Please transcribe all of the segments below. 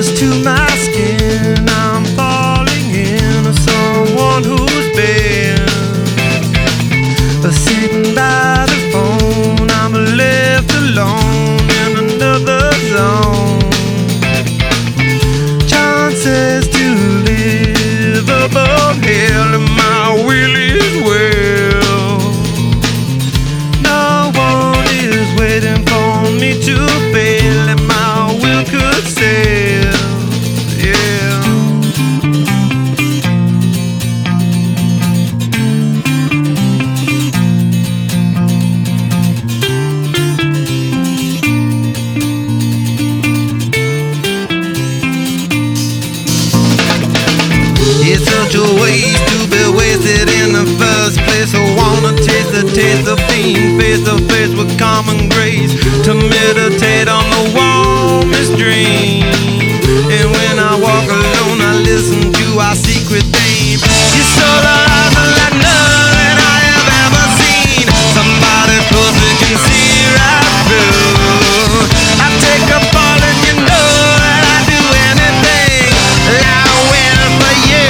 to my skin. I'm falling into someone who's been sitting by the phone. I'm left alone in another zone. Chances to live above hell, and my will is well. No one is waiting for me to fail, and my will could sail. Yeah. It's such a waste to be wasted in the first place. I wanna taste the taste of being face to face with common grace, to meditate on the warmest dream. And when I walk alone, I listen to our secret theme. You're so alive like none I have ever seen. Somebody close we can see right through. I take a fall and you know that I'd do anything I will for you.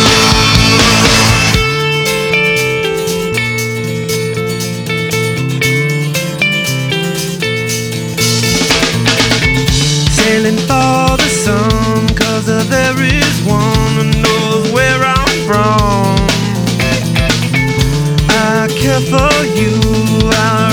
Sailing for the sun, 'cause there is one who knows where I'm from. I care for you, I